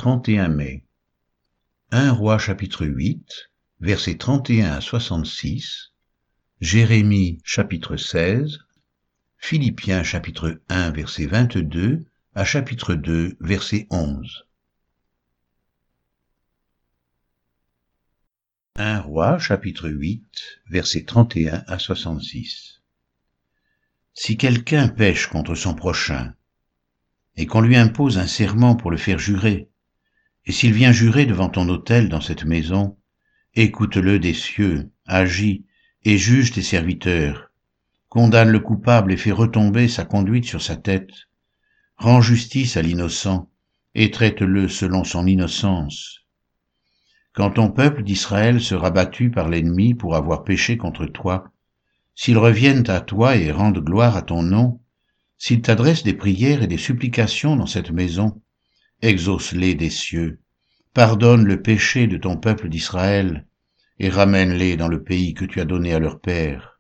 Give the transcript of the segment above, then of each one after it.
31 mai. 1 Roi chapitre 8, versets 31 à 66, Jérémie chapitre 16, Philippiens chapitre 1 verset 22 à chapitre 2 verset 11. 1 Roi chapitre 8, versets 31 à 66. Si quelqu'un pêche contre son prochain, et qu'on lui impose un serment pour le faire jurer, et s'il vient jurer devant ton autel dans cette maison, écoute-le des cieux, agis, et juge tes serviteurs, condamne le coupable et fais retomber sa conduite sur sa tête, rends justice à l'innocent, et traite-le selon son innocence. Quand ton peuple d'Israël sera battu par l'ennemi pour avoir péché contre toi, s'ils reviennent à toi et rendent gloire à ton nom, s'ils t'adressent des prières et des supplications dans cette maison, exauce-les des cieux, pardonne le péché de ton peuple d'Israël, et ramène-les dans le pays que tu as donné à leur père.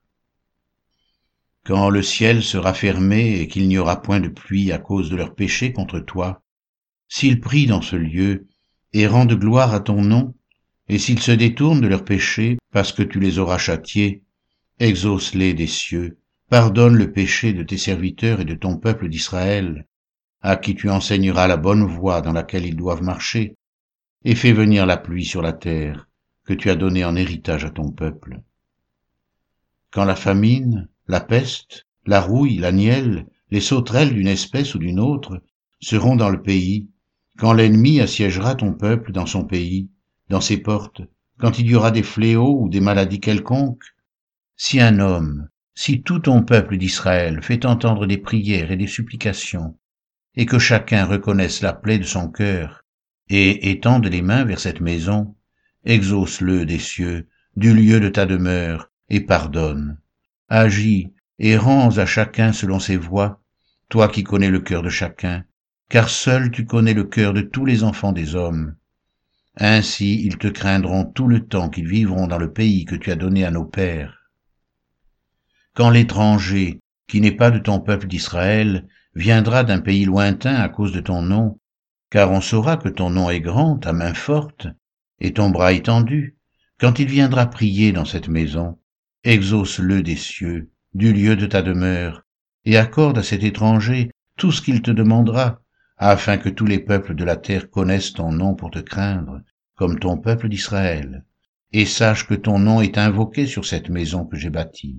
Quand le ciel sera fermé et qu'il n'y aura point de pluie à cause de leur péché contre toi, s'ils prient dans ce lieu et rendent gloire à ton nom, et s'ils se détournent de leurs péchés parce que tu les auras châtiés, exauce-les des cieux, pardonne le péché de tes serviteurs et de ton peuple d'Israël, à qui tu enseigneras la bonne voie dans laquelle ils doivent marcher, et fais venir la pluie sur la terre que tu as donnée en héritage à ton peuple. Quand la famine, la peste, la rouille, la nielle, les sauterelles d'une espèce ou d'une autre seront dans le pays, quand l'ennemi assiégera ton peuple dans son pays, dans ses portes, quand il y aura des fléaux ou des maladies quelconques, si un homme, si tout ton peuple d'Israël fait entendre des prières et des supplications, et que chacun reconnaisse la plaie de son cœur, et étende les mains vers cette maison, exauce-le des cieux, du lieu de ta demeure, et pardonne. Agis, et rends à chacun selon ses voies, toi qui connais le cœur de chacun, car seul tu connais le cœur de tous les enfants des hommes. Ainsi ils te craindront tout le temps qu'ils vivront dans le pays que tu as donné à nos pères. Quand l'étranger, qui n'est pas de ton peuple d'Israël, viendra d'un pays lointain à cause de ton nom, car on saura que ton nom est grand, ta main forte, et ton bras étendu, quand il viendra prier dans cette maison, exauce-le des cieux, du lieu de ta demeure, et accorde à cet étranger tout ce qu'il te demandera, afin que tous les peuples de la terre connaissent ton nom pour te craindre, comme ton peuple d'Israël, et sache que ton nom est invoqué sur cette maison que j'ai bâtie.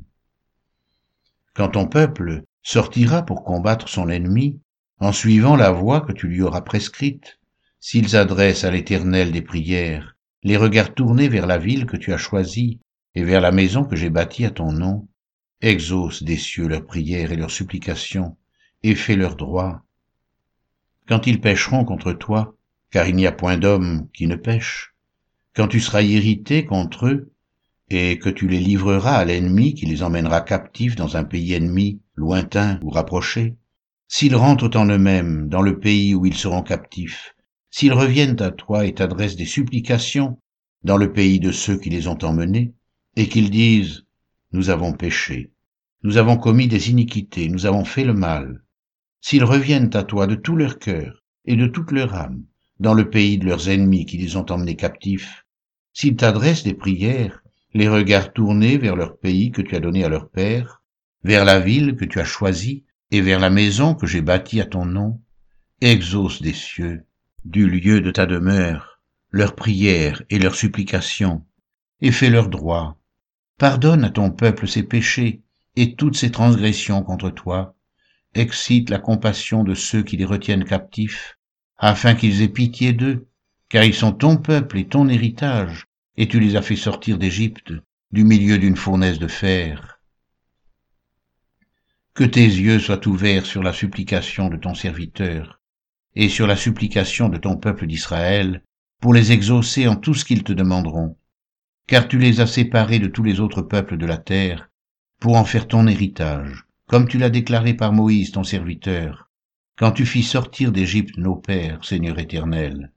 Quand ton peuple sortira pour combattre son ennemi, en suivant la voie que tu lui auras prescrite, s'ils adressent à l'Éternel des prières, les regards tournés vers la ville que tu as choisie et vers la maison que j'ai bâtie à ton nom, exauce des cieux leurs prières et leurs supplications, et fais leur droit. Quand ils pécheront contre toi, car il n'y a point d'homme qui ne pêche, quand tu seras irrité contre eux, et que tu les livreras à l'ennemi qui les emmènera captifs dans un pays ennemi, lointain ou rapproché, s'ils rentrent en eux-mêmes dans le pays où ils seront captifs, s'ils reviennent à toi et t'adressent des supplications dans le pays de ceux qui les ont emmenés, et qu'ils disent « Nous avons péché, nous avons commis des iniquités, nous avons fait le mal », s'ils reviennent à toi de tout leur cœur et de toute leur âme, dans le pays de leurs ennemis qui les ont emmenés captifs, s'ils t'adressent des prières, les regards tournés vers leur pays que tu as donné à leur père, vers la ville que tu as choisie et vers la maison que j'ai bâtie à ton nom, exauce des cieux, du lieu de ta demeure, leurs prières et leurs supplications, et fais leur droit. Pardonne à ton peuple ses péchés et toutes ses transgressions contre toi, excite la compassion de ceux qui les retiennent captifs, afin qu'ils aient pitié d'eux, car ils sont ton peuple et ton héritage, et tu les as fait sortir d'Égypte, du milieu d'une fournaise de fer. Que tes yeux soient ouverts sur la supplication de ton serviteur, et sur la supplication de ton peuple d'Israël, pour les exaucer en tout ce qu'ils te demanderont, car tu les as séparés de tous les autres peuples de la terre, pour en faire ton héritage, comme tu l'as déclaré par Moïse ton serviteur, quand tu fis sortir d'Égypte nos pères, Seigneur éternel.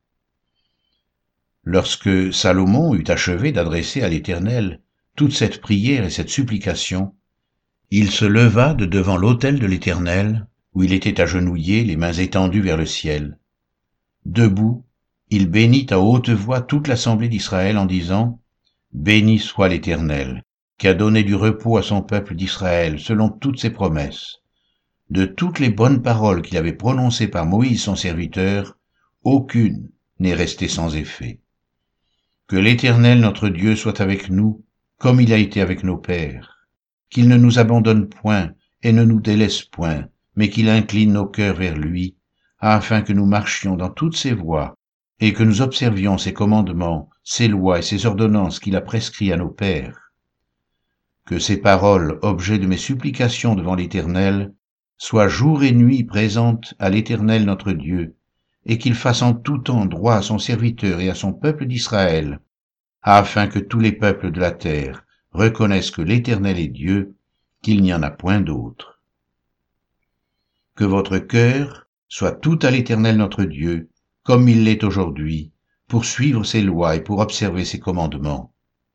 Lorsque Salomon eut achevé d'adresser à l'Éternel toute cette prière et cette supplication, il se leva de devant l'autel de l'Éternel, où il était agenouillé, les mains étendues vers le ciel. Debout, il bénit à haute voix toute l'assemblée d'Israël en disant, « Béni soit l'Éternel, qui a donné du repos à son peuple d'Israël selon toutes ses promesses. De toutes les bonnes paroles qu'il avait prononcées par Moïse son serviteur, aucune n'est restée sans effet. Que l'Éternel notre Dieu soit avec nous, comme il a été avec nos pères. Qu'il ne nous abandonne point et ne nous délaisse point, mais qu'il incline nos cœurs vers lui, afin que nous marchions dans toutes ses voies, et que nous observions ses commandements, ses lois et ses ordonnances qu'il a prescrits à nos pères. Que ces paroles, objet de mes supplications devant l'Éternel, soient jour et nuit présentes à l'Éternel notre Dieu, et qu'il fasse en tout temps droit à son serviteur et à son peuple d'Israël, afin que tous les peuples de la terre reconnaissent que l'Éternel est Dieu, qu'il n'y en a point d'autre. Que votre cœur soit tout à l'Éternel notre Dieu, comme il l'est aujourd'hui, pour suivre ses lois et pour observer ses commandements.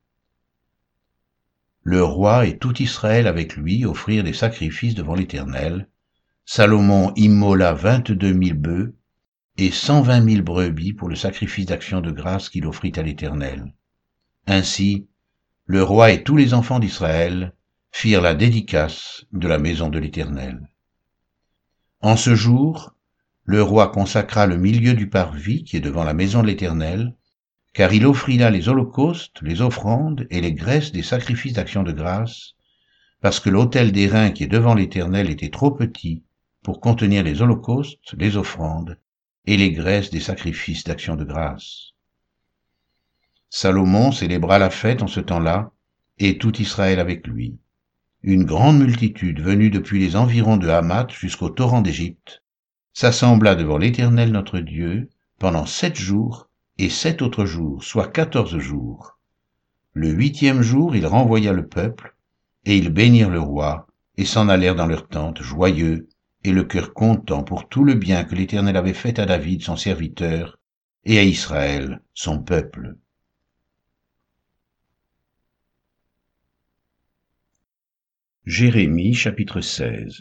Le roi et tout Israël avec lui offrirent des sacrifices devant l'Éternel. Salomon immola 22 000 bœufs et 120 000 brebis pour le sacrifice d'action de grâce qu'il offrit à l'Éternel. Ainsi, le roi et tous les enfants d'Israël firent la dédicace de la maison de l'Éternel. En ce jour, le roi consacra le milieu du parvis qui est devant la maison de l'Éternel, car il offrit là les holocaustes, les offrandes et les graisses des sacrifices d'action de grâce, parce que l'autel d'airain qui est devant l'Éternel était trop petit pour contenir les holocaustes, les offrandes et les graisses des sacrifices d'action de grâce. Salomon célébra la fête en ce temps-là, et tout Israël avec lui. Une grande multitude venue depuis les environs de Hamath jusqu'au torrent d'Égypte s'assembla devant l'Éternel notre Dieu pendant 7 jours et 7 autres jours, soit 14 jours. Le 8e jour, il renvoya le peuple, et ils bénirent le roi, et s'en allèrent dans leurs tentes, joyeux, et le cœur content pour tout le bien que l'Éternel avait fait à David, son serviteur, et à Israël, son peuple. Jérémie chapitre 16.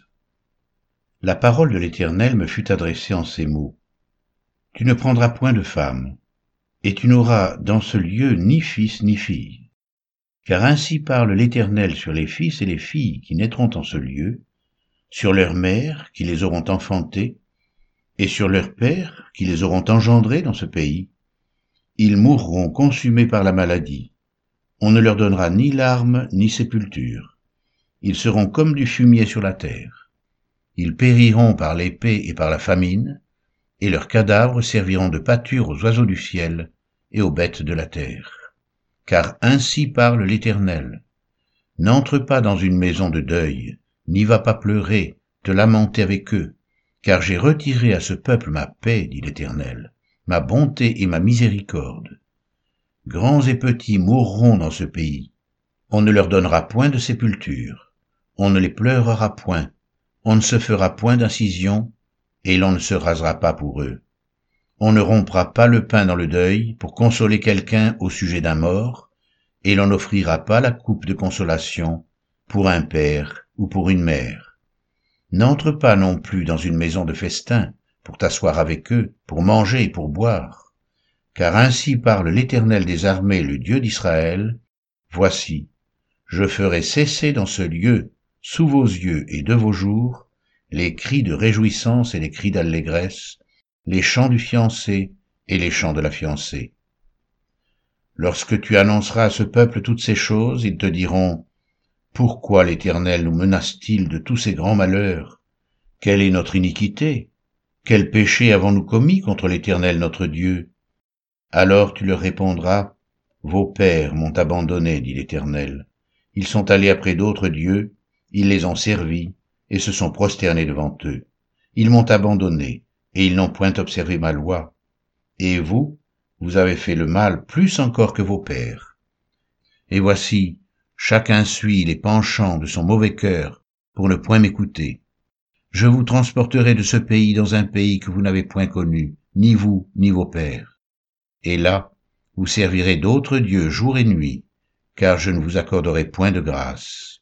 La parole de l'Éternel me fut adressée en ces mots. Tu ne prendras point de femme, et tu n'auras dans ce lieu ni fils ni fille. Car ainsi parle l'Éternel sur les fils et les filles qui naîtront en ce lieu, sur leurs mères qui les auront enfantés, et sur leurs pères qui les auront engendrés dans ce pays. Ils mourront consumés par la maladie. On ne leur donnera ni larmes ni sépulture. Ils seront comme du fumier sur la terre. Ils périront par l'épée et par la famine, et leurs cadavres serviront de pâture aux oiseaux du ciel et aux bêtes de la terre. Car ainsi parle l'Éternel. N'entre pas dans une maison de deuil, n'y va pas pleurer, te lamenter avec eux, car j'ai retiré à ce peuple ma paix, dit l'Éternel, ma bonté et ma miséricorde. Grands et petits mourront dans ce pays. On ne leur donnera point de sépulture, on ne les pleurera point, on ne se fera point d'incision, et l'on ne se rasera pas pour eux. On ne rompra pas le pain dans le deuil pour consoler quelqu'un au sujet d'un mort, et l'on n'offrira pas la coupe de consolation pour un père ou pour une mère. N'entre pas non plus dans une maison de festin pour t'asseoir avec eux, pour manger et pour boire. Car ainsi parle l'Éternel des armées, le Dieu d'Israël. Voici, je ferai cesser dans ce lieu, sous vos yeux et de vos jours, les cris de réjouissance et les cris d'allégresse, les chants du fiancé et les chants de la fiancée. Lorsque tu annonceras à ce peuple toutes ces choses, ils te diront, « Pourquoi l'Éternel nous menace-t-il de tous ces grands malheurs? Quelle est notre iniquité? Quel péché avons-nous commis contre l'Éternel notre Dieu? » Alors tu leur répondras, « Vos pères m'ont abandonné, dit l'Éternel. Ils sont allés après d'autres dieux, ils les ont servis, et se sont prosternés devant eux. Ils m'ont abandonné, et ils n'ont point observé ma loi. Et vous, vous avez fait le mal plus encore que vos pères. Et voici, chacun suit les penchants de son mauvais cœur pour ne point m'écouter. Je vous transporterai de ce pays dans un pays que vous n'avez point connu, ni vous, ni vos pères. Et là, vous servirez d'autres dieux jour et nuit, car je ne vous accorderai point de grâce.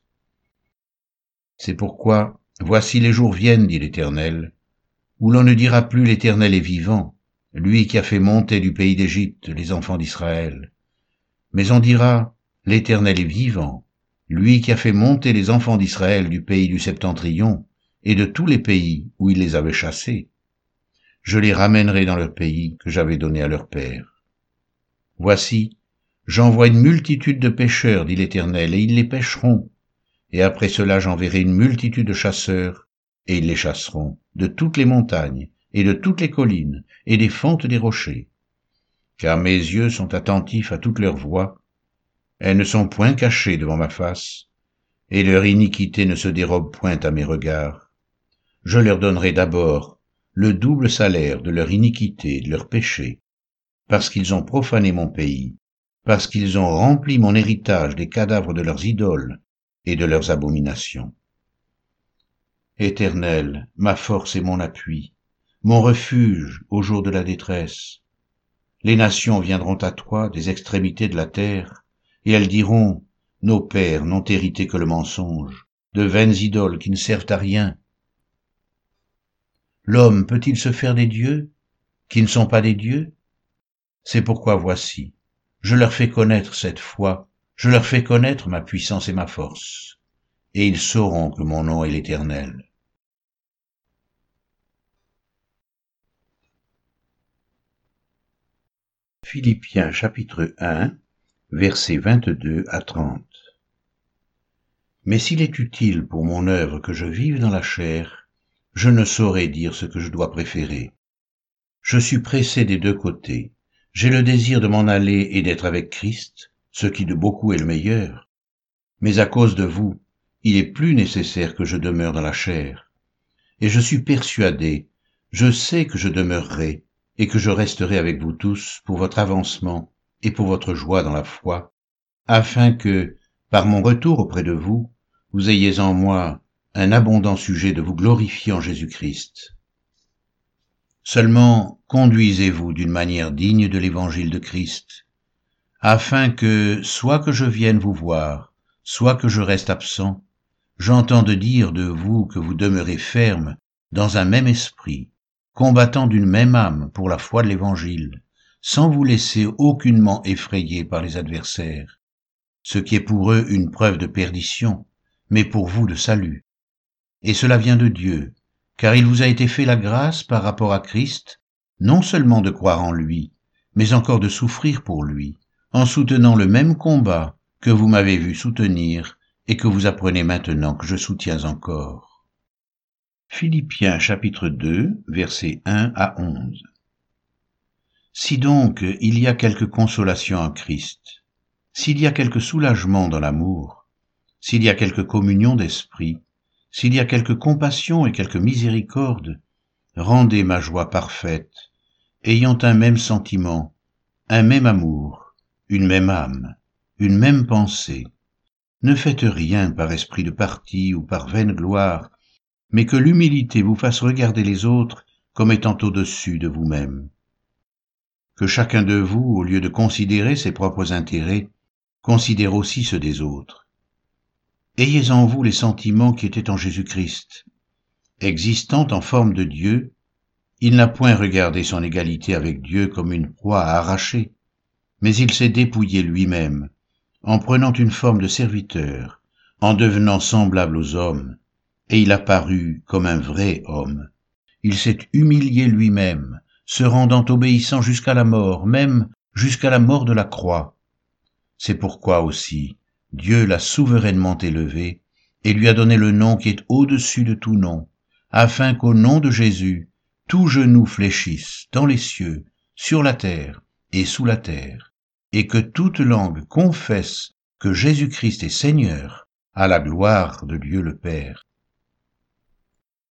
C'est pourquoi, voici les jours viennent, dit l'Éternel, où l'on ne dira plus l'Éternel est vivant, lui qui a fait monter du pays d'Égypte les enfants d'Israël. Mais on dira, l'Éternel est vivant, lui qui a fait monter les enfants d'Israël du pays du septentrion et de tous les pays où il les avait chassés. Je les ramènerai dans leur pays que j'avais donné à leur père. Voici, j'envoie une multitude de pêcheurs, dit l'Éternel, et ils les pêcheront. Et après cela j'enverrai une multitude de chasseurs, et ils les chasseront de toutes les montagnes, et de toutes les collines, et des fentes des rochers. Car mes yeux sont attentifs à toutes leurs voies, elles ne sont point cachées devant ma face, et leur iniquité ne se dérobe point à mes regards. Je leur donnerai d'abord le double salaire de leur iniquité et de leur péché, parce qu'ils ont profané mon pays, parce qu'ils ont rempli mon héritage des cadavres de leurs idoles et de leurs abominations. Éternel, ma force et mon appui, mon refuge au jour de la détresse. Les nations viendront à toi des extrémités de la terre, et elles diront, nos pères n'ont hérité que le mensonge, de vaines idoles qui ne servent à rien. L'homme peut-il se faire des dieux qui ne sont pas des dieux? C'est pourquoi voici, je leur fais connaître cette foi, je leur fais connaître ma puissance et ma force, et ils sauront que mon nom est l'Éternel. Philippiens chapitre 1, versets 22 à 30. Mais s'il est utile pour mon œuvre que je vive dans la chair, je ne saurais dire ce que je dois préférer. Je suis pressé des deux côtés. J'ai le désir de m'en aller et d'être avec Christ, ce qui de beaucoup est le meilleur. Mais à cause de vous, il est plus nécessaire que je demeure dans la chair. Et je suis persuadé, je sais que je demeurerai, et que je resterai avec vous tous pour votre avancement et pour votre joie dans la foi, afin que, par mon retour auprès de vous, vous ayez en moi un abondant sujet de vous glorifier en Jésus-Christ. Seulement, conduisez-vous d'une manière digne de l'évangile de Christ, afin que, soit que je vienne vous voir, soit que je reste absent, j'entende dire de vous que vous demeurez ferme dans un même esprit, combattant d'une même âme pour la foi de l'Évangile, sans vous laisser aucunement effrayer par les adversaires, ce qui est pour eux une preuve de perdition, mais pour vous de salut. Et cela vient de Dieu, car il vous a été fait la grâce par rapport à Christ, non seulement de croire en lui, mais encore de souffrir pour lui, en soutenant le même combat que vous m'avez vu soutenir et que vous apprenez maintenant que je soutiens encore. Philippiens chapitre 2, versets 1 à 11. Si donc il y a quelque consolation en Christ, s'il y a quelque soulagement dans l'amour, s'il y a quelque communion d'esprit, s'il y a quelque compassion et quelque miséricorde, rendez ma joie parfaite, ayant un même sentiment, un même amour, une même âme, une même pensée. Ne faites rien par esprit de parti ou par vaine gloire, mais que l'humilité vous fasse regarder les autres comme étant au-dessus de vous-même. Que chacun de vous, au lieu de considérer ses propres intérêts, considère aussi ceux des autres. Ayez en vous les sentiments qui étaient en Jésus-Christ. Existant en forme de Dieu, il n'a point regardé son égalité avec Dieu comme une proie à arracher, mais il s'est dépouillé lui-même, en prenant une forme de serviteur, en devenant semblable aux hommes, et il a paru comme un vrai homme. Il s'est humilié lui-même, se rendant obéissant jusqu'à la mort, même jusqu'à la mort de la croix. C'est pourquoi aussi Dieu l'a souverainement élevé et lui a donné le nom qui est au-dessus de tout nom, afin qu'au nom de Jésus, tout genou fléchisse dans les cieux, sur la terre et sous la terre, et que toute langue confesse que Jésus-Christ est Seigneur, à la gloire de Dieu le Père.